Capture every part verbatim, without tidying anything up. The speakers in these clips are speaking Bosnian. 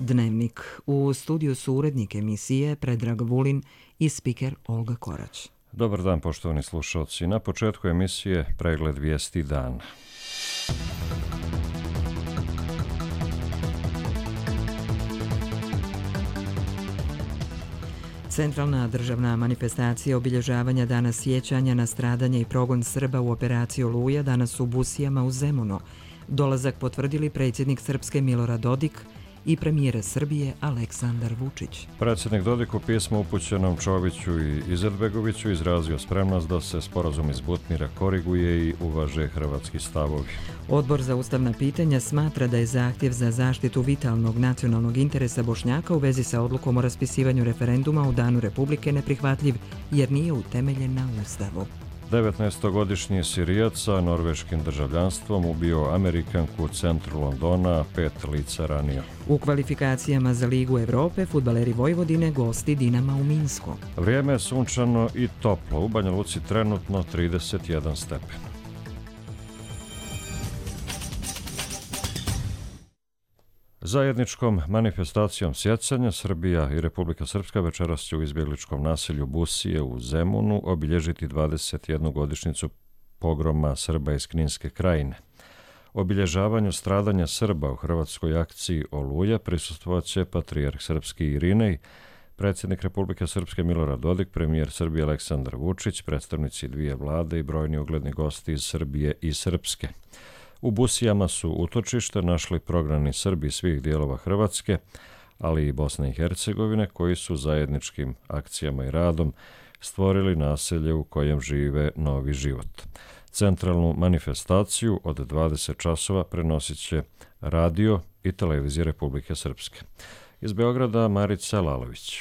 Dnevnik. U studiju su urednik emisije Predrag Vulin i spiker Olga Korać. Dobar dan, poštovani slušalci. Na početku emisije pregled vijesti dana. Centralna državna manifestacija obilježavanja Dana sjećanja na stradanje i progon Srba u operaciji Oluja danas u Busijama u Zemunu. Dolazak potvrdili predsjednik Srpske Milorad Dodik i premijer Srbije Aleksandar Vučić. Predsjednik Dodik u pismu upućenom Čoviću i Izetbegoviću izrazio spremnost da se sporazum iz Butmira koriguje i uvaže hrvatski stavovi. Odbor za ustavna pitanja smatra da je zahtjev za zaštitu vitalnog nacionalnog interesa Bošnjaka u vezi sa odlukom o raspisivanju referenduma u Danu Republike neprihvatljiv jer nije utemeljen na Ustavu. devetnaestogodišnji Sirijac sa norveškim državljanstvom ubio Amerikanku u centru Londona, pet lica ranio. U kvalifikacijama za Ligu Evrope fudbaleri Vojvodine gosti Dinama u Minsku. Vrijeme je sunčano i toplo. U Banja Luci trenutno trideset jedan stepen. Zajedničkom manifestacijom sjećanja Srbija i Republika Srpska večeras će u izbjegličkom naselju Busije u Zemunu obilježiti dvadeset jednu godišnjicu pogroma Srba iz Kninske krajine. Obilježavanju stradanja Srba u hrvatskoj akciji Oluja prisustvovat će patrijarh srpski Irinej, predsjednik Republike Srpske Milorad Dodik, premijer Srbije Aleksandar Vučić, predstavnici dvije vlade i brojni ugledni gosti iz Srbije i Srpske. U Busijama su utočište našli prognani Srbi svih dijelova Hrvatske, ali i Bosne i Hercegovine, koji su zajedničkim akcijama i radom stvorili naselje u kojem žive novi život. Centralnu manifestaciju od dvadeset časova prenosit će radio i televizija Republike Srpske. Iz Beograda Marica Lalović.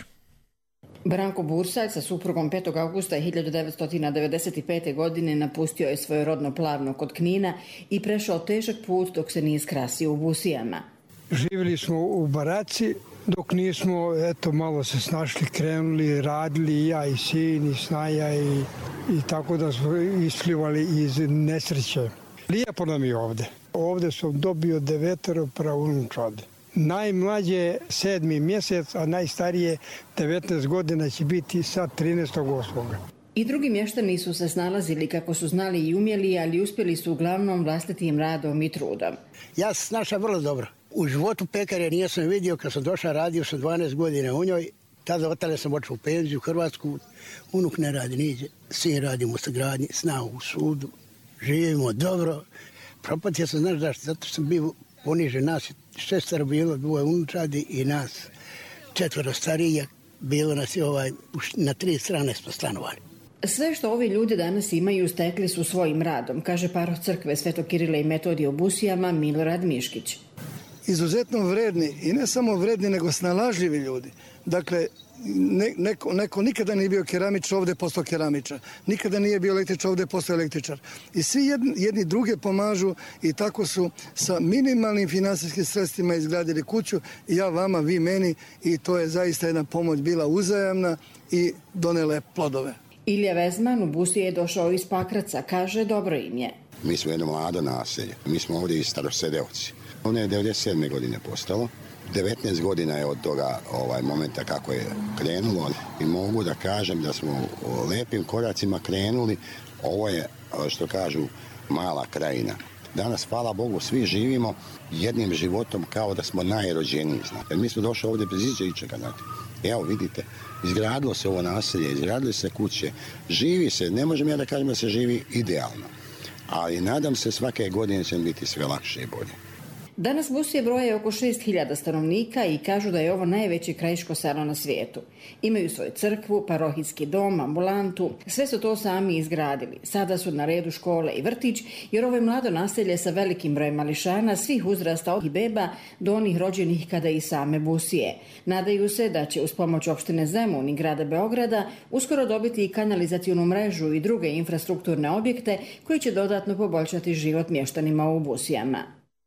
Branko Bursaj sa suprugom petog avgusta hiljadu devetsto devedeset pete. godine napustio je svoje rodno Plavno kod Knina i prešao težak put dok se nije skrasio u Busijama. Živjeli smo u baraci dok nismo, eto, malo se snašli, krenuli, radili ja i sin i snaja i, i tako da smo isplivali iz nesreće. Lijepo nam je ovde. Ovde sam dobio devetero pravunučadi. Najmlađe sedmi mjesec, a najstarije devetnaest godina će biti sad trinaestog osmog I drugi mještani su se snalazili kako su znali i umjeli, ali uspjeli su uglavnom vlastitim radom i trudom. Ja se snašam vrlo dobro. U životu pekare nisam vidio, kad sam došao, radio sam dvanaest godina u njoj. Tada otale sam otišao u penziju u Hrvatsku. Unuk ne radi niđe, sin radimo u sagradnji, sna u sudu. Živimo dobro. Propatio sam, znaš zašto, zato sam bio poniže nas. Šestero bilo, dvoje unučadi i nas četvero starija. Bilo nas je ovaj, na tri strane smo stanovali. Sve što ovi ljudi danas imaju stekli su svojim radom, kaže paroh crkve Svetog Kirila i Metodija u Busijama Milorad Miškić. Izuzetno vredni i ne samo vredni nego snalažljivi ljudi. Dakle, ne, neko, neko nikada nije bio keramičar, ovdje je postao keramičar. Nikada nije bio električar, ovdje je postao električar. I svi jedni, jedni druge pomažu i tako su sa minimalnim finansijskim sredstvima izgradili kuću. I ja vama, vi meni, i to je zaista jedna pomoć bila uzajamna i donele plodove. Ilija Vezman u Busije je došao iz Pakraca, kaže dobro im je. Mi smo jedno mlado naselje, mi smo ovdje i starosedeoci. Ono je devedeset sedme godine postalo. devetnaest godina je od toga ovaj momenta kako je krenulo i mogu da kažem da smo u lepim koracima krenuli. Ovo je, što kažu, mala krajina. Danas, hvala Bogu, svi živimo jednim životom kao da smo najrođeniji. Jer mi smo došli ovdje bez ičega. Evo, vidite, izgradilo se ovo naselje, izgradili se kuće, živi se, ne možem ja da kažem da se živi idealno, ali nadam se svake godine će biti sve lakše i bolje. Danas Busije broje oko šest hiljada stanovnika i kažu da je ovo najveće krajiško selo na svijetu. Imaju svoju crkvu, parohijski dom, ambulantu, sve su to sami izgradili. Sada su na redu škole i vrtić, jer ovo je mlado naselje sa velikim brojem mališana, svih uzrasta od beba do onih rođenih kada i same Busije. Nadaju se da će uz pomoć opštine Zemun i grada Beograda uskoro dobiti i kanalizacionu mrežu i druge infrastrukturne objekte koji će dodatno poboljšati život mještanima u Busijama.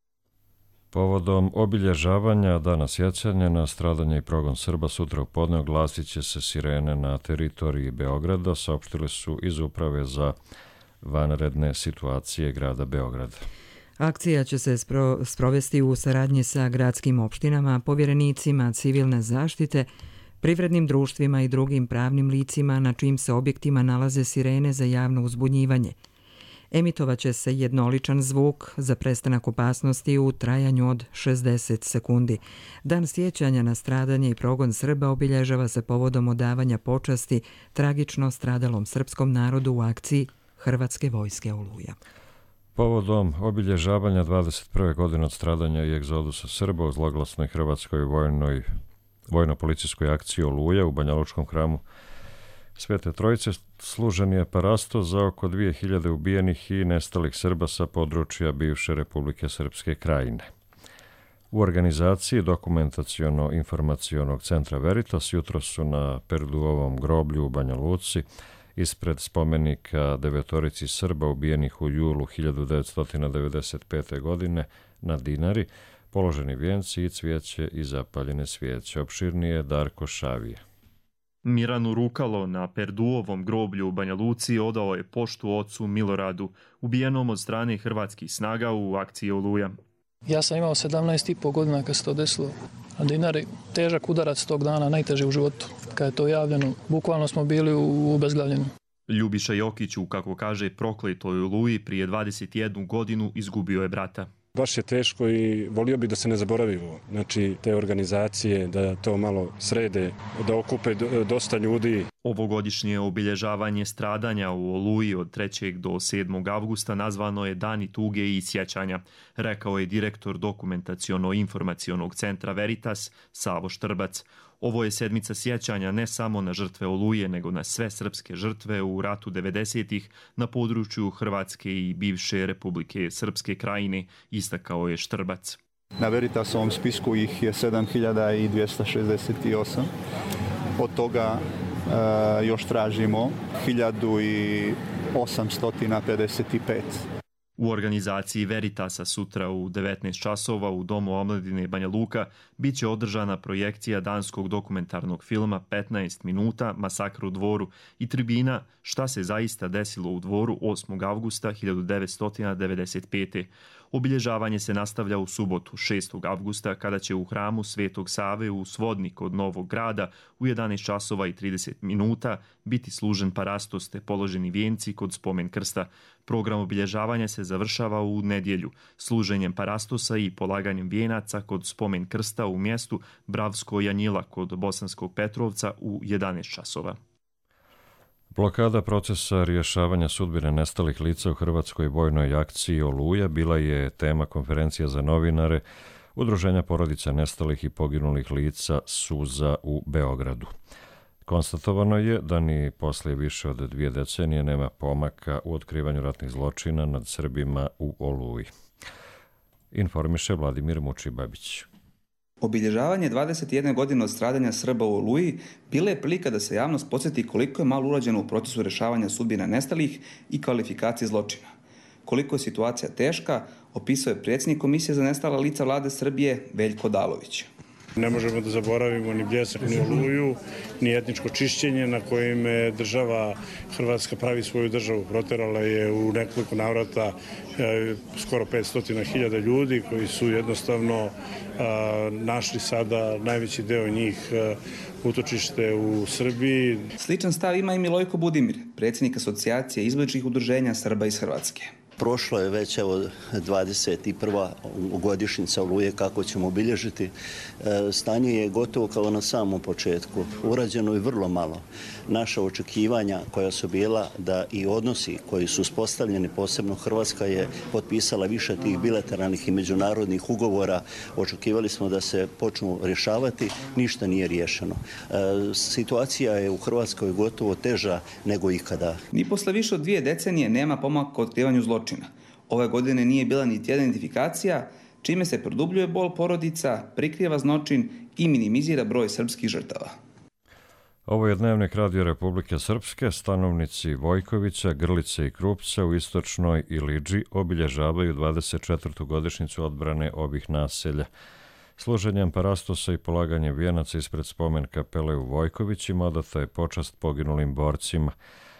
Povodom obilježavanja Dana sjećanja na stradanje i progon Srba sutra u podne oglasit će se sirene na teritoriji Beograda, saopštili su iz Uprave za vanredne situacije grada Beograda. Akcija će se spro, sprovesti u saradnji sa gradskim opštinama, povjerenicima civilne zaštite, privrednim društvima i drugim pravnim licima na čijim se objektima nalaze sirene za javno uzbunjivanje. Emitovaće se jednoličan zvuk za prestanak opasnosti u trajanju od šezdeset sekundi. Dan sjećanja na stradanje i progon Srba obilježava se povodom odavanja počasti tragično stradalom srpskom narodu u akciji Hrvatske vojske Oluja. Povodom obilježavanja dvadeset prve godine od stradanja i egzodusa Srba u zloglasnoj hrvatskoj vojnoj, vojno-policijskoj akciji Oluja u Banja Lučkom hramu Svete Trojice služen je parastos za oko dvije hiljade ubijenih i nestalih Srba sa područja bivše Republike Srpske Krajine. U organizaciji Dokumentaciono-informacionog centra Veritas jutro su na Perduovom groblju u Banja Luci ispred spomenika devetorici Srba ubijenih u julu hiljadu devetsto devedeset pete. godine na Dinari položeni vijenci i cvijeće i zapaljene svijeće. Opširnije Darko Šavije. Miranu Rukalo na Perduovom groblju u Banja Luci odao je poštu ocu Miloradu, ubijenom od strane hrvatskih snaga u akciji Oluja. Ja sam imao sedamnaest i po godina kad se to desilo na Dinari. Težak udarac tog dana, najteže u životu. Kad je to javljeno, bukvalno smo bili u obezglavljenju. Ljubiša Jokiću, kako kaže, prokletoj Oluji prije dvadeset jednu godinu izgubio je brata. Baš je teško i volio bi da se ne zaboravimo. Znači, te organizacije, da to malo srede, da okupe dosta ljudi. Ovogodišnje obilježavanje stradanja u Oluji od trećeg do sedmog avgusta nazvano je Dani tuge i sjećanja, rekao je direktor Dokumentaciono-informacionog centra Veritas Savo Štrbac. Ovo je sedmica sjećanja ne samo na žrtve Oluje, nego na sve srpske žrtve u ratu devedesetih na području Hrvatske i bivše Republike Srpske Krajine, istakao je Štrbac. Na Veritasovom spisku ih je sedam hiljada dvjesto šezdeset osam. Od toga e, još tražimo hiljadu osamsto pedeset pet. U organizaciji Veritasa sutra u devetnaest časova u Domu omladine Banja Luka bit će održana projekcija danskog dokumentarnog filma petnaest minuta Masakr u Dvoru i tribina Šta se zaista desilo u Dvoru osmog avgusta hiljadu devetsto devedeset pete. Obilježavanje se nastavlja u subotu šestog avgusta kada će u hramu Svetog Save u Svodnik kod Novog grada u jedanaest časova i trideset minuta biti služen parastos te položeni vijenci kod spomen krsta. Program obilježavanja se završava u nedjelju služenjem parastosa i polaganjem vijenaca kod spomen krsta u mjestu Bravsko Janjila kod Bosanskog Petrovca u jedanaest časova. Blokada procesa rješavanja sudbine nestalih lica u Hrvatskoj vojnoj akciji Oluja bila je tema konferencija za novinare Udruženja porodica nestalih i poginulih lica Suza u Beogradu. Konstatovano je da ni poslije više od dvije decenije nema pomaka u otkrivanju ratnih zločina nad Srbima u Oluji. Informiše Vladimir Mučibabić. Obilježavanje dvadeset jedne godine od stradanja Srba u Oluji bila je prilika da se javnost podsjeti koliko je malo urađeno u procesu rješavanja sudbina nestalih i kvalifikacije zločina. Koliko je situacija teška, opisao je predsjednik Komisije za nestala lica Vlade Srbije Veljko Odalović. Ne možemo da zaboravimo ni Bljesak, ni Oluju, ni etničko čišćenje na kojim država Hrvatska pravi svoju državu. Proterala je u nekoliko navrata e, skoro petsto hiljada ljudi koji su jednostavno a, našli sada najveći deo njih a, utočište u Srbiji. Sličan stav ima i Milojko Budimir, predsjednik asocijacije izbličnih udruženja Srba iz Hrvatske. Prošlo je već evo dvadeset prva godišnjica Oluje kako ćemo obilježiti. Stanje je gotovo kao na samom početku. Urađeno je vrlo malo. Naša očekivanja koja su bila da i odnosi koji su uspostavljeni, posebno Hrvatska je potpisala više tih bilateralnih i međunarodnih ugovora. Očekivali smo da se počnu rješavati, ništa nije riješeno. Situacija je u Hrvatskoj gotovo teža nego ikada. Ni posle više od dvije decenije nema pomaka u otkrivanju zločina. Ove godine nije bila niti jedna identifikacija, čime se produbljuje bol porodica, prikrijeva zločin i minimizira broj srpskih žrtava. Ovo je Dnevnik Radio Republike Srpske. Stanovnici Vojkovića, Grlice i Krupca u istočnoj Ilidži obilježavaju dvadeset četvrtu godišnjicu odbrane ovih naselja. Služenjem parastosa i polaganjem vijenaca ispred spomen kapele u Vojkovićima odata je počast poginulim borcima.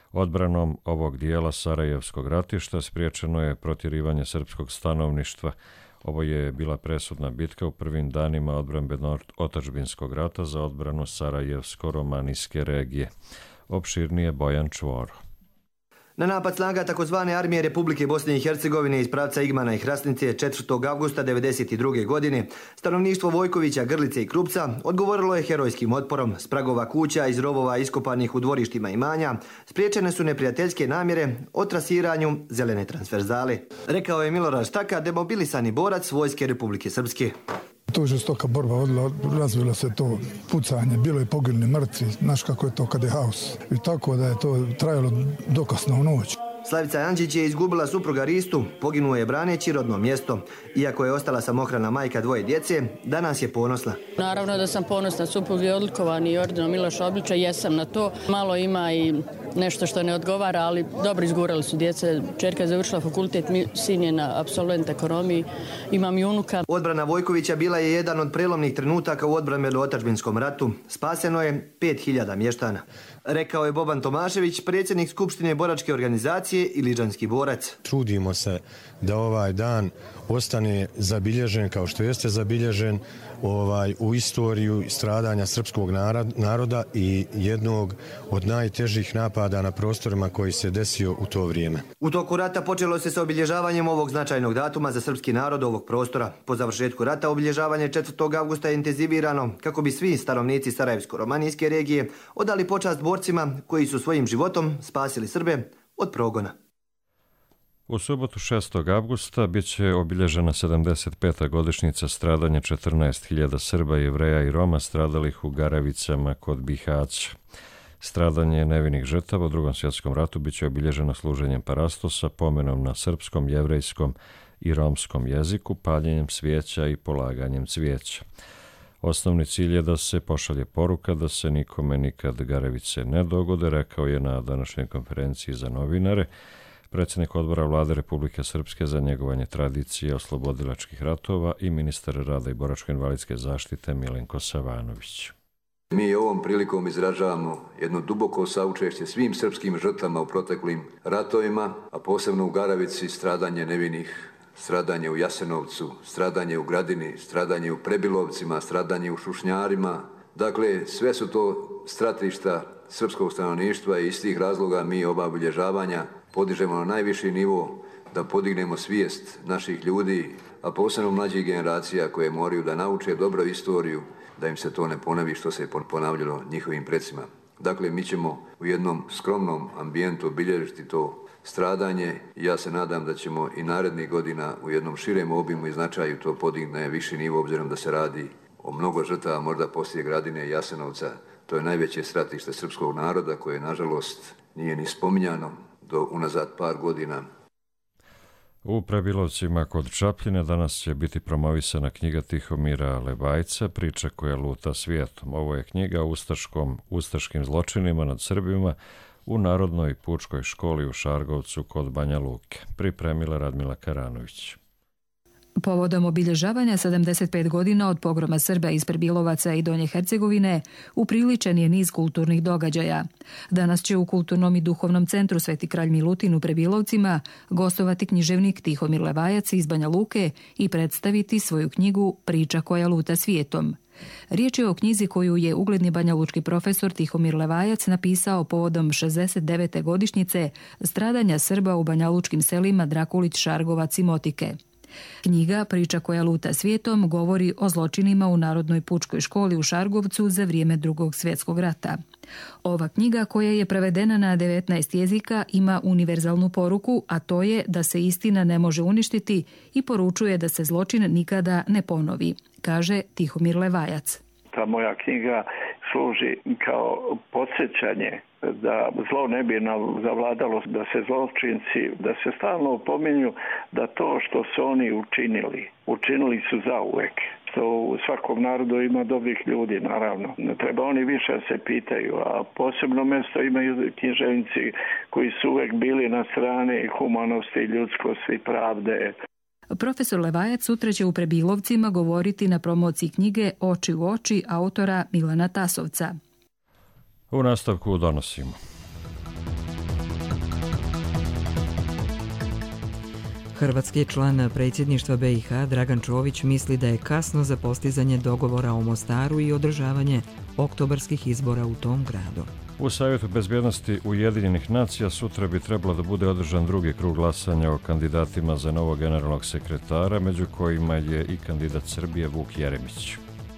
Odbranom ovog dijela Sarajevskog ratišta spriječeno je protjerivanje srpskog stanovništva. Ovo je bila presudna bitka u prvim danima odbrambeno-otadžbinskog rata za odbranu Sarajevsko-romanijske regije. Opširnije Bojan Čvoro. Na napad snaga takozvane armije Republike Bosne i Hercegovine iz pravca Igmana i Hrasnice četvrtog avgusta devedeset druge. godine stanovništvo Vojkovića, Grlice i Krupca odgovorilo je herojskim otporom. S pragova kuća iz rovova iskopanih u dvorištima imanja spriječene su neprijateljske namjere o trasiranju zelene transverzale, rekao je Milorad Štaka, demobilisani borac Vojske Republike Srpske. To je žestoka borba vodila, razvilo se to pucanje, bilo je poginuli mrtvi, znaš kako je to kad je haos. I tako da je to trajalo dokasno u noć. Slavica Anđić je izgubila supruga Ristu, poginuo je braneći rodno mjesto. Iako je ostala samohrana majka dvoje djece, danas je ponosna. Naravno da sam ponosna, suprug je odlikovan i ordenom Miloša Oblića, jesam na to. Malo ima i nešto što ne odgovara, ali dobro izgurali su djece. Čerka je završila fakultet, sin je na apsolvent ekonomiji, imam i unuka. Odbrana Vojkovića bila je jedan od prelomnih trenutaka u odbrambeno-otadžbinskom ratu. Spaseno je pet hiljada mještana, rekao je Boban Tomašević, predsjednik Skupštine boračke organizacije i liđanski borac. Trudimo se da ovaj dan ostane zabilježen kao što jeste zabilježen ovaj, u istoriju stradanja srpskog naroda i jednog od najtežih napada na prostorima koji se desio u to vrijeme. U toku rata počelo se sa obilježavanjem ovog značajnog datuma za srpski narod ovog prostora. Po završetku rata obilježavanje četvrtog avgusta je intenzivirano kako bi svi stanovnici Sarajevsko-romanijske regije odali počast borcima koji su svojim životom spasili Srbe od progona. U subotu šestog avgusta bit će obilježena sedamdeset peta godišnjica stradanja četrnaest hiljada Srba, Jevreja i Roma stradalih u Garavicama kod Bihaća. Stradanje nevinih žrtava u Drugom svjetskom ratu bit će obilježeno služenjem parastosa, pomenom na srpskom, jevrejskom i romskom jeziku, paljenjem svijeća i polaganjem cvijeća. Osnovni cilj je da se pošalje poruka da se nikome nikad Garavice ne dogode, rekao je na današnjoj konferenciji za novinare predsjednik odbora Vlade Republike Srpske za njegovanje tradicije oslobodilačkih ratova i ministar rada i boračko-invalidske zaštite Milenko Savanović. Mi ovom prilikom izražavamo jedno duboko saučešće svim srpskim žrtvama u proteklim ratovima, a posebno u Garavici stradanje nevinih, stradanje u Jasenovcu, stradanje u Gradini, stradanje u Prebilovcima, stradanje u Šušnjarima. Dakle, sve su to stratišta srpskog stanovništva i iz tih razloga mi oba obilježavanja podižemo na najviši nivo, da podignemo svijest naših ljudi, a posebno mlađih generacija koje moraju da nauče dobro istoriju, da im se to ne ponovi što se je ponavljalo njihovim predsima. Dakle, mi ćemo u jednom skromnom ambijentu obilježiti to stradanje i ja se nadam da ćemo i narednih godina u jednom širem obimu i značaju to podignuti na viši nivo, obzirom da se radi o mnogo žrtava, možda poslije Gradine i Jasenovca. To je najveće stratište srpskog naroda koje, nažalost, nije ni spominjano do unazad par godina. U Prebilovcima kod Čapljine danas će biti promovisana knjiga Tihomira Levajca, Priča koja luta svijetom. Ovo je knjiga o ustaškom, ustaškim zločinima nad Srbima u Narodnoj pučkoj školi u Šargovcu kod Banja Luke. Pripremila Radmila Karanović. Povodom obilježavanja sedamdeset pet godina od pogroma Srba iz Prebilovaca i Donje Hercegovine upriličen je niz kulturnih događaja. Danas će u Kulturnom i duhovnom centru Sveti kralj Milutin u Prebilovcima gostovati književnik Tihomir Levajac iz Banja Luke i predstaviti svoju knjigu Priča koja luta svijetom. Riječ je o knjizi koju je ugledni banjalučki profesor Tihomir Levajac napisao povodom šezdeset devete godišnjice stradanja Srba u banjalučkim selima Drakulić, Šargovac i Motike. Knjiga Priča koja luta svijetom govori o zločinima u Narodnoj pučkoj školi u Šargovcu za vrijeme Drugog svjetskog rata. Ova knjiga, koja je prevedena na devetnaest jezika, ima univerzalnu poruku, a to je da se istina ne može uništiti i poručuje da se zločin nikada ne ponovi, kaže Tihomir Levajac. Ta moja knjiga služi kao podsjećanje da zlo ne bi zavladalo, da se zločinci, da se stalno opominju da to što su oni učinili, učinili su zauvek. Što u svakom narodu ima dobrih ljudi, naravno. Ne treba oni više se pitaju, a posebno mjesto imaju književnici koji su uvek bili na strani humanosti, ljudskosti, pravde. Profesor Levajac sutra će u Prebilovcima govoriti na promociji knjige Oči u oči autora Milana Tasovca. U nastavku donosimo. Hrvatski član predsjedništva B i H Dragan Čović misli da je kasno za postizanje dogovora o Mostaru i održavanje oktobarskih izbora u tom gradu. U Savjetu bezbjednosti Ujedinjenih nacija sutra bi trebalo da bude održan drugi krug glasanja o kandidatima za novog generalnog sekretara, među kojima je i kandidat Srbije Vuk Jeremić.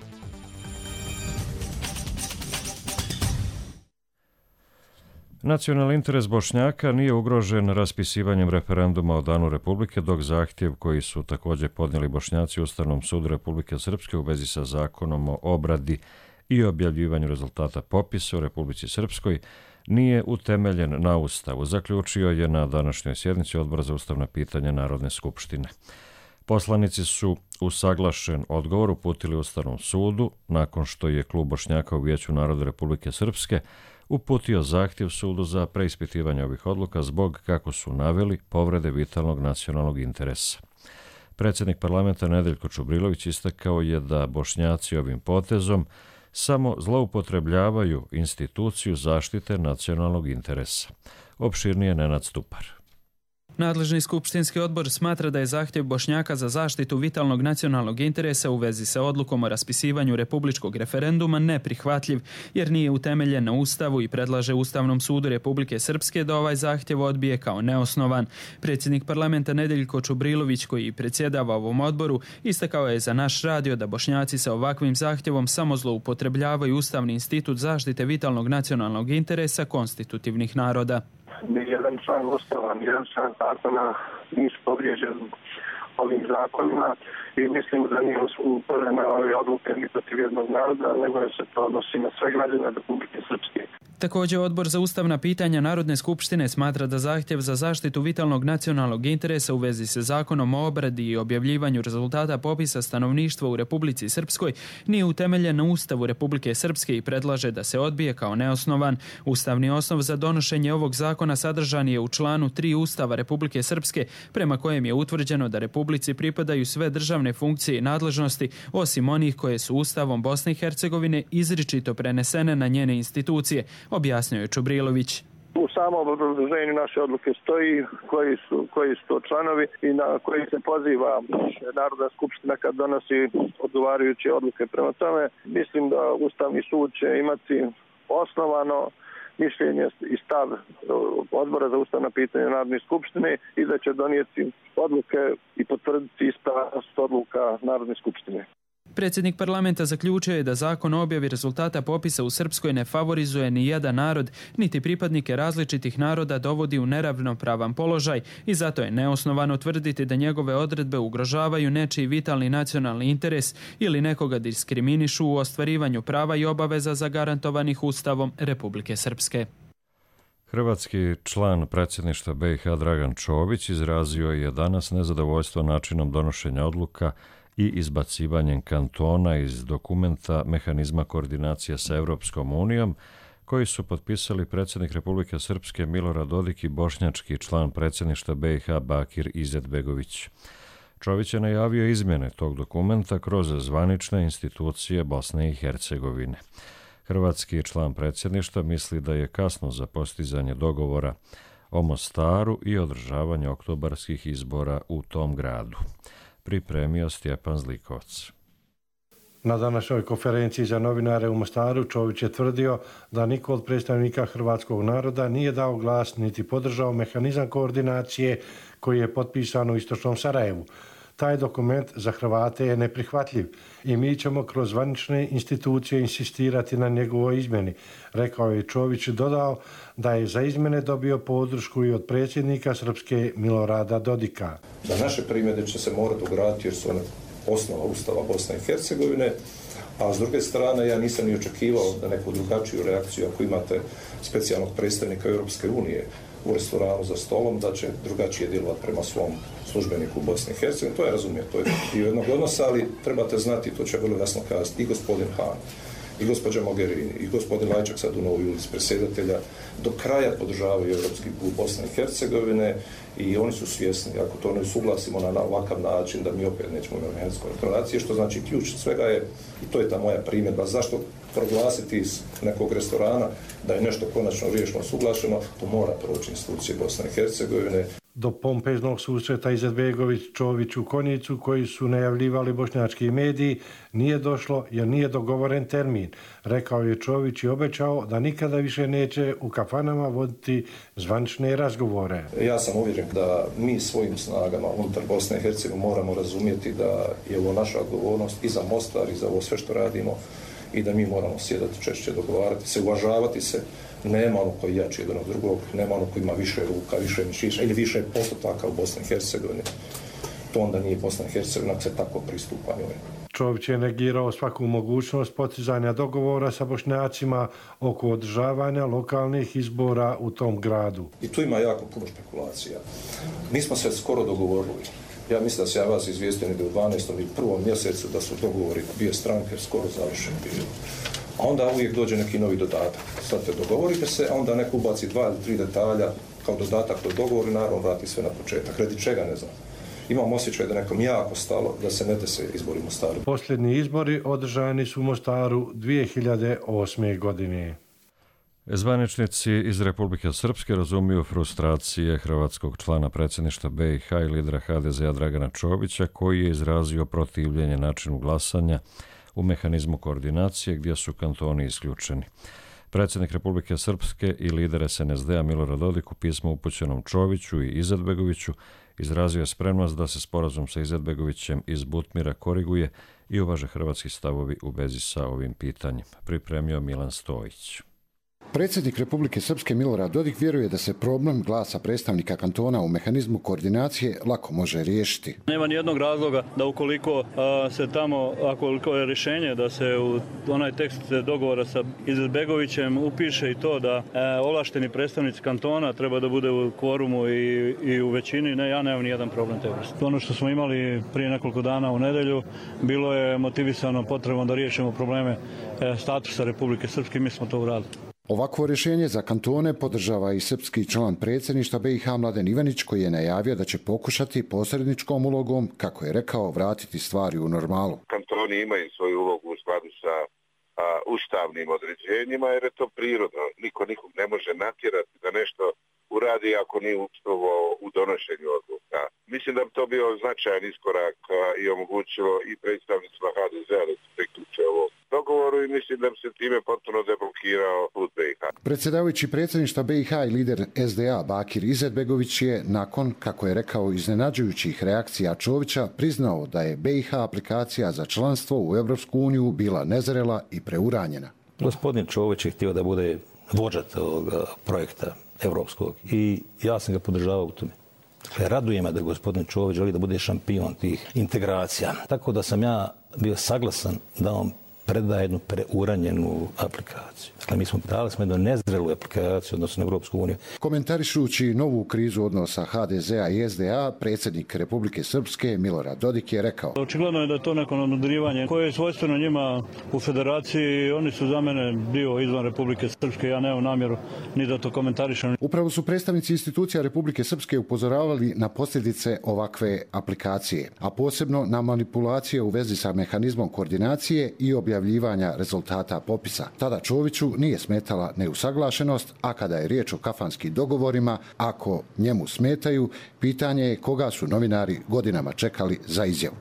Nacionalni interes Bošnjaka nije ugrožen raspisivanjem referenduma o Danu Republike, dok zahtjev koji su također podnijeli Bošnjaci u Ustavnom sudu Republike Srpske u vezi sa zakonom o obradi i objavljivanju rezultata popisa u Republici Srpskoj nije utemeljen na Ustavu, zaključio je na današnjoj sjednici Odbor za ustavna pitanja Narodne skupštine. Poslanici su usaglašen odgovor uputili Ustavnom sudu nakon što je Klub Bošnjaka u Vijeću naroda Republike Srpske uputio zahtjev sudu za preispitivanje ovih odluka zbog, kako su naveli, povrede vitalnog nacionalnog interesa. Predsjednik parlamenta Nedeljko Čubrilović istakao je da Bošnjaci ovim potezom samo zloupotrebljavaju instituciju zaštite nacionalnog interesa. Opširnije Nenad Stupar. Nadležni skupštinski odbor smatra da je zahtjev Bošnjaka za zaštitu vitalnog nacionalnog interesa u vezi sa odlukom o raspisivanju republičkog referenduma neprihvatljiv, jer nije utemeljen na Ustavu i predlaže Ustavnom sudu Republike Srpske da ovaj zahtjev odbije kao neosnovan. Predsjednik parlamenta Nedeljko Čubrilović, koji predsjedava ovom odboru, istakao je za naš radio da Bošnjaci sa ovakvim zahtjevom samo zloupotrebljavaju Ustavni institut zaštite vitalnog nacionalnog interesa konstitutivnih naroda. Nijedan član Ustava, nijedan član zakona nisu povrijeđen ovim zakonima i mislim da nije usvojena ove odluke ni protiv jednog naroda, nego se to odnosi na sve građane Republike Srpske. Također, Odbor za ustavna pitanja Narodne skupštine smatra da zahtjev za zaštitu vitalnog nacionalnog interesa u vezi sa zakonom o obradi i objavljivanju rezultata popisa stanovništva u Republici Srpskoj nije utemeljen na Ustavu Republike Srpske i predlaže da se odbije kao neosnovan. Ustavni osnov za donošenje ovog zakona sadržan je u članu tri Ustava Republike Srpske, prema kojem je utvrđeno da Republici pripadaju sve državne funkcije i nadležnosti, osim onih koje su Ustavom Bosne i Hercegovine izričito prenesene na njene institucije, objasnio je Čubrilović. U samom obrazloženju naše odluke stoji koji su, koji su to članovi i na koji se poziva Narodna skupština kad donosi odgovarajuće odluke. Prema tome, mislim da Ustavni sud će imati osnovano mišljenje i stav Odbora za ustavna pitanja Narodne skupštine i da će donijeti odluke i potvrditi ispravnost odluka Narodne skupštine. Predsjednik parlamenta zaključio je da zakon o objavi rezultata popisa u Srpskoj ne favorizuje ni jedan narod, niti pripadnike različitih naroda dovodi u neravnopravan položaj i zato je neosnovano tvrditi da njegove odredbe ugrožavaju nečiji vitalni nacionalni interes ili nekoga diskriminišu u ostvarivanju prava i obaveza zagarantovanih Ustavom Republike Srpske. Hrvatski član predsjedništva B i H Dragan Čović izrazio je danas nezadovoljstvo načinom donošenja odluka i izbacivanjem kantona iz dokumenta mehanizma koordinacije sa Europskom unijom, koji su potpisali predsjednik Republike Srpske Milorad Dodik i bošnjački član predsjedništva B i H Bakir Izetbegović. Čović je najavio izmjene tog dokumenta kroz zvanične institucije Bosne i Hercegovine. Hrvatski član predsjedništva misli da je kasno za postizanje dogovora o Mostaru i održavanje oktobarskih izbora u tom gradu. Pripremio Stjepan Zlikovac. Na današnjoj konferenciji za novinare u Mostaru Čović je tvrdio da niko od predstavnika hrvatskog naroda nije dao glas niti podržao mehanizam koordinacije koji je potpisan u istočnom Sarajevu. Taj dokument za Hrvate je neprihvatljiv i mi ćemo kroz zvanične institucije insistirati na njegovoj izmjeni, rekao je Čović i dodao da je za izmjene dobio podršku i od predsjednika Srpske Milorada Dodika. Da naše primjedbe će se morati ugraditi jer su one osnova Ustava Bosne i Hercegovine, a s druge strane ja nisam ni očekivao da neku drugačiju reakciju ako imate specijalnog predstavnika Europske unije u restoranu za stolom, da će drugačije djelovati prema svom službeniku u Bosni i Hercegovini. To je razumije, to je dio jednog odnosa, ali trebate znati, to će vrlo jasno kazati i gospodin Hahn, i gospođa Mogherini, i gospodin Lajčak sad u Novoj ulici predsjedatelja, do kraja podržavaju europski put Bosne i Hercegovine i oni su svjesni, ako to ne suglasimo na ovakav način, da mi opet nećemo imati mehanizam koordinacije, što znači ključ svega je, i to je ta moja primjedba, zašto proglasiti iz nekog restorana da je nešto konačno riješeno suglašeno, to mora proći institucije Bosne i Hercegovine. do pompeznog susreta Izetbegović-Čović u Konjicu koji su najavljivali bošnjački mediji nije došlo jer nije dogovoren termin. Rekao je Čović i obećao da nikada više neće u kafanama voditi zvanične razgovore. Ja sam uvjeren da mi svojim snagama unutar Bosne i Hercegovine moramo razumjeti da je ovo naša odgovornost i za Mostar i za ovo sve što radimo i da mi moramo sjedati češće, dogovarati se, uvažavati se. Nema ono koji jači jedan od drugog, nema ono koji ima više ruka, više mišića ili više postotaka u Bosni i Hercegovini. To onda nije Bosna i Hercegovina, se tako pristupa njoj. Čović je negirao svaku mogućnost postizanja dogovora sa Bošnjacima oko održavanja lokalnih izbora u tom gradu. I tu ima jako puno špekulacija. Mi smo se skoro dogovorili. Ja mislim da se ja vas izvijestio da u dvanaestom ili prvom mjesecu da su dogovori dvije stranke skoro završeni bili. A onda uvijek dođe neki novi dodatak. Sad te dogovorite se, a onda neko ubaci dva ili tri detalja kao dodatak do dogovora i naravno vrati sve na početak. Radi čega ne znam. Imam osjećaj da nekom jako stalo da se ne dese izbori u Mostaru. Posljednji izbori održani su u Mostaru dvije hiljade osme. godine. Zvaničnici iz Republike Srpske razumiju frustracije hrvatskog člana predsjedništva be i ha i lidera ha de zea Dragana Čovića, koji je izrazio protivljenje načinu glasanja u mehanizmu koordinacije gdje su kantoni isključeni. Predsjednik Republike Srpske i lider es en es de a Milorad Dodik u pismu upućenom Čoviću i Izetbegoviću izrazio je spremnost da se sporazum sa Izetbegovićem iz Butmira koriguje i uvaže hrvatski stavovi u vezi sa ovim pitanjem. Pripremio Milan Stojić. Predsjednik Republike Srpske Milorad Dodik vjeruje da se problem glasa predstavnika kantona u mehanizmu koordinacije lako može riješiti. Nema ni jednog razloga da ukoliko a, se tamo, ako je rješenje da se u onaj tekst dogovora sa Izetbegovićem upiše i to da a, ovlašteni predstavnici kantona treba da bude u kvorumu i, i u većini, ne, ja nemam ni jedan problem te vrste. Ono što smo imali prije nekoliko dana u nedelju bilo je motivisano potrebom da riješimo probleme a, statusa Republike Srpske i mi smo to uradili. Ovakvo rješenje za kantone podržava i srpski član predsjedništva be i ha Mladen Ivanić, koji je najavio da će pokušati posredničkom ulogom, kako je rekao, vratiti stvari u normalu. Kantoni imaju svoju ulogu u skladu sa a, ustavnim određenjima, jer je to prirodno. Niko nikog ne može natjerati da nešto uradi ako nije učestvovao u donošenju odluka. Mislim da bi to bio značajan iskorak a, i omogućilo i predstavnicima ha de zea da se priključe ovo dogovoru i mislim da bi se time potpuno deblokirao put be i ha. Predsjedavajući predsjedništva be i ha i lider es de a Bakir Izetbegović je, nakon, kako je rekao, iznenađujućih reakcija Čovića, priznao da je be i ha aplikacija za članstvo u Evropsku uniju bila nezrela i preuranjena. Gospodin Čović je htio da bude vođa tog projekta evropskog i ja sam ga podržavao u tome. Dakle, raduje me da gospodin Čović želi da bude šampion tih integracija. Tako da sam ja bio saglasan da on predaje jednu preuranjenu aplikaciju. Dakle, mi smo dali smo jednu nezrelu aplikaciju odnosno na Evropsku uniju. Komentarišući novu krizu odnosa ha de zea i es de a, predsjednik Republike Srpske Milorad Dodik je rekao: očigledno je da je to neko nadmudrivanje koje je svojstveno njima u federaciji. Oni su za mene dio izvan Republike Srpske. Ja nemam namjeru ni da to komentarišem. Upravo su predstavnici institucija Republike Srpske upozoravali na posljedice ovakve aplikacije, a posebno na manipulacije u vezi sa mehanizmom koordinacije i objavljivanja rezultata popisa. Tada Čoviću nije smetala neusaglašenost, a kada je riječ o kafanskim dogovorima, ako njemu smetaju, pitanje je koga su novinari godinama čekali za izjavu.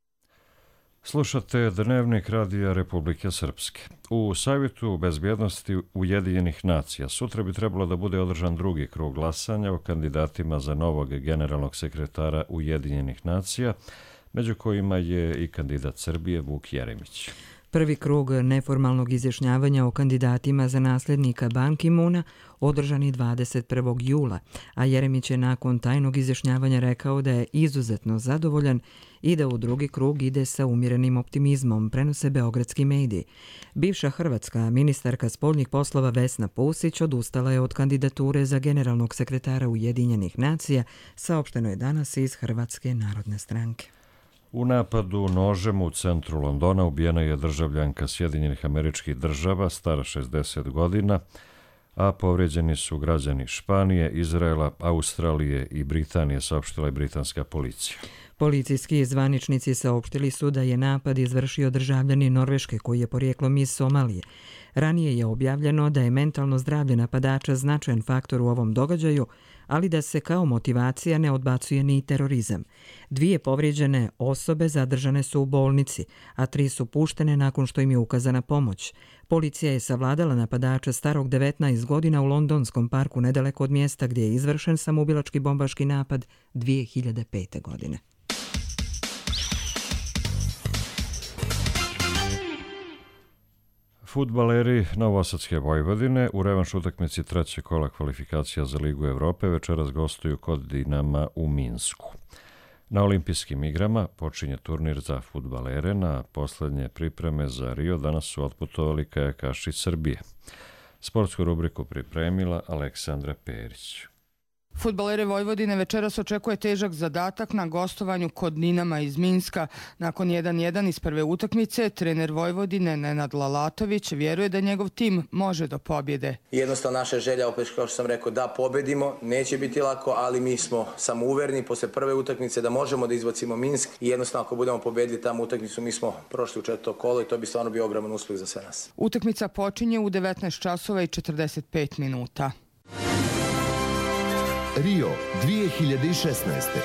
Slušate Dnevnik radija Republike Srpske. U Savjetu bezbjednosti Ujedinjenih nacija sutra bi trebalo da bude održan drugi krug glasanja o kandidatima za novog generalnog sekretara Ujedinjenih nacija, među kojima je i kandidat Srbije Vuk Jeremić. Prvi krug neformalnog izjašnjavanja o kandidatima za nasljednika Ban Ki-moona održan je dvadeset prvog jula, a Jeremić je nakon tajnog izjašnjavanja rekao da je izuzetno zadovoljan i da u drugi krug ide sa umjerenim optimizmom, prenose beogradski mediji. Bivša hrvatska ministarka spoljnih poslova Vesna Pusić odustala je od kandidature za generalnog sekretara Ujedinjenih nacija, saopšteno je danas iz Hrvatske narodne stranke. U napadu nožem u centru Londona ubijena je državljanka Sjedinjenih Američkih Država, stara šezdeset godina, a povrijeđeni su građani Španije, Izraela, Australije i Britanije, saopštila je britanska policija. Policijski zvaničnici saopštili su da je napad izvršio državljanin Norveške koji je porijeklom iz Somalije. Ranije je objavljeno da je mentalno zdravlje napadača značajan faktor u ovom događaju, ali da se kao motivacija ne odbacuje ni terorizam. Dvije povrijeđene osobe zadržane su u bolnici, a tri su puštene nakon što im je ukazana pomoć. Policija je savladala napadača starog devetnaest godina u londonskom parku nedaleko od mjesta gdje je izvršen samoubilački bombaški napad dvije hiljade pete. godine. Fudbaleri Novosadske Vojvodine u revanš utakmici trećeg kola kvalifikacija za Ligu Evrope večeras gostuju kod Dinama u Minsku. Na olimpijskim igrama počinje turnir za fudbalere. Na posljednje pripreme za Rio danas su otputovali kajakaši Srbije. Sportsku rubriku pripremila Aleksandra Perić. Fudbalere Vojvodine večeras očekuje težak zadatak na gostovanju kod Dinama iz Minska. Nakon jedan jedan iz prve utakmice, trener Vojvodine Nenad Lalatović vjeruje da njegov tim može do pobjede. Jednostavno naša želja, opet kao što sam rekao, da pobedimo, neće biti lako, ali mi smo samouvereni posle prve utakmice da možemo da izbacimo Minsk i jednostavno ako budemo pobedili tamo utakmicu, mi smo prošli u četvrto kolo i to bi stvarno bio ogroman uspjeh za sve nas. Utakmica počinje u devetnaest časova i četrdeset pet minuta. Rio dvije hiljade šesnaeste.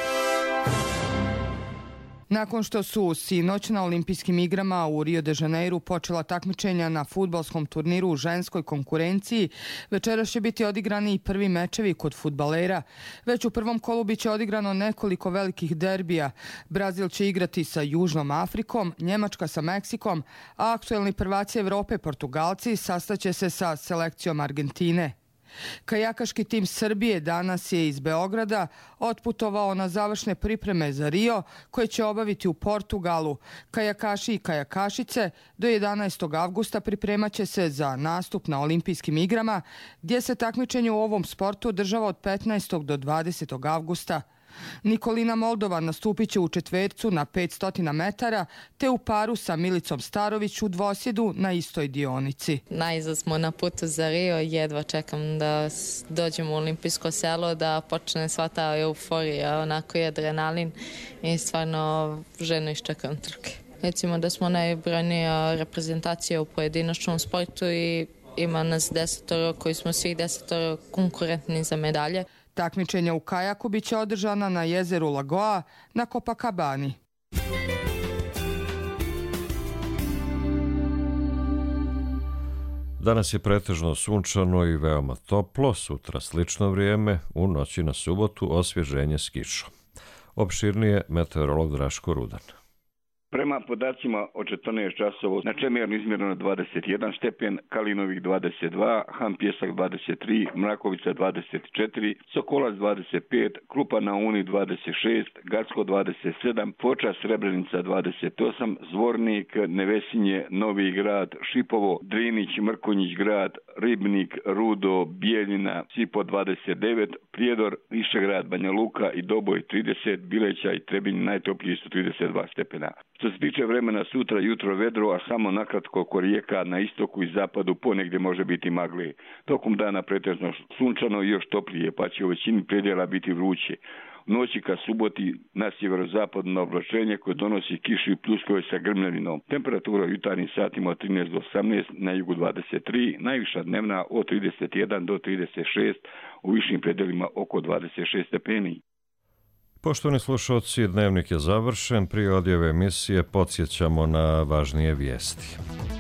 Nakon što su sinoć na olimpijskim igrama u Rio de Janeiru počela takmičenja na fudbalskom turniru u ženskoj konkurenciji, večeras će biti odigrani i prvi mečevi kod fudbalera. Već u prvom kolu biće odigrano nekoliko velikih derbija. Brazil će igrati sa Južnom Afrikom, Njemačka sa Meksikom, a aktuelni prvaci Evrope Portugalci sastaće se sa selekcijom Argentine. Kajakaški tim Srbije danas je iz Beograda otputovao na završne pripreme za Rio koje će obaviti u Portugalu. Kajakaši i kajakašice do jedanaestog avgusta pripremaće se za nastup na olimpijskim igrama gdje se takmičenje u ovom sportu održava od petnaestog do dvadesetog avgusta. Nikolina Moldovan nastupit će u četvercu na petsto metara te u paru sa Milicom Starović u dvosjedu na istoj dionici. Najzad smo na putu za Rio, jedva čekam da dođemo u olimpijsko selo, da počne sva ta euforija, onako je adrenalin i stvarno željno iščekam trke. Recimo da smo najbrojnija reprezentacija u pojedinačnom sportu i ima nas desetoro koji smo svih desetoro konkurentni za medalje. Takmičenja u kajaku biće održana na jezeru Lagoa na Copacabani. Danas je pretežno sunčano i veoma toplo, sutra slično vrijeme, u noći na subotu osvježenje s kišom. Opširnije meteorolog Draško Rudan. Prema podacima od četrnaest časova na Čemernu izmjereno dvadeset jedan stepen, Kalinovih dvadeset dva, Han Pjesak dvadeset tri, Mrakovica dvadeset četiri, Sokolac dvadeset pet, Krupa na Uni dvadeset šest, Gacko dvadeset sedam, Foča Srebrenica dvadeset osam, Zvornik, Nevesinje, Novi Grad, Šipovo, Drinić, Mrkonjić Grad, Ribnik, Rudo, Bijeljina, Sipo dvadeset devet, Prijedor, Višegrad, Banja Luka i Doboj trideset, Bileća i Trebinj najtopliji su trideset dva stepena. Što se tiče vremena, sutra jutro vedro, a samo nakratko oko rijeka na istoku i zapadu ponegdje može biti magli. Tokom dana pretežno sunčano i još toplije, pa će u većini predjela biti vruće. U noći ka suboti na sjeverozapadno oblačenje koje donosi kišu i pljuskove sa grmljavinom. Temperatura u jutarnjim satima od trinaest do osamnaest, na jugu dvadeset tri, najviša dnevna od trideset jedan do trideset šest, u višim predjelima oko dvadeset šest stepeni. Poštovani slušalci, dnevnik je završen. Prije odjave emisije podsjećamo na važnije vijesti.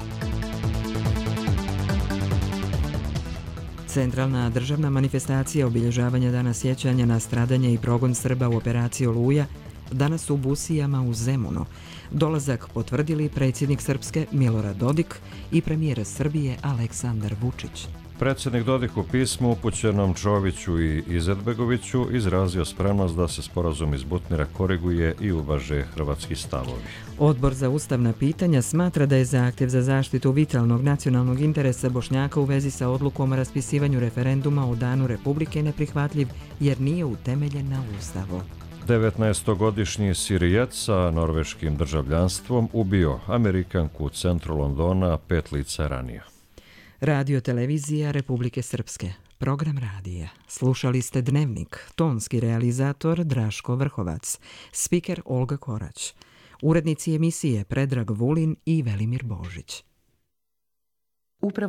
Centralna državna manifestacija obilježavanja Dana sjećanja na stradanje i progon Srba u operaciji Oluja danas u Busijama u Zemunu. Dolazak potvrdili predsjednik Srpske Milorad Dodik i premijer Srbije Aleksandar Vučić. Predsjednik Dodik u pismu upućenom Čoviću i Izetbegoviću izrazio spremnost da se sporazum iz Butmira koriguje i uvaže hrvatski stavovi. Odbor za ustavna pitanja smatra da je zahtjev za zaštitu vitalnog nacionalnog interesa Bošnjaka u vezi sa odlukom o raspisivanju referenduma o Danu Republike neprihvatljiv jer nije utemeljen na Ustavu. devetnaestogodišnji Sirijac sa norveškim državljanstvom ubio Amerikanku u centru Londona pet lica ranije. Radio televizija Republike Srpske. Program radija. Slušali ste Dnevnik. Tonski realizator Draško Vrhovac. Spiker Olga Korać. Urednici emisije Predrag Vulin i Velimir Božić. Upravo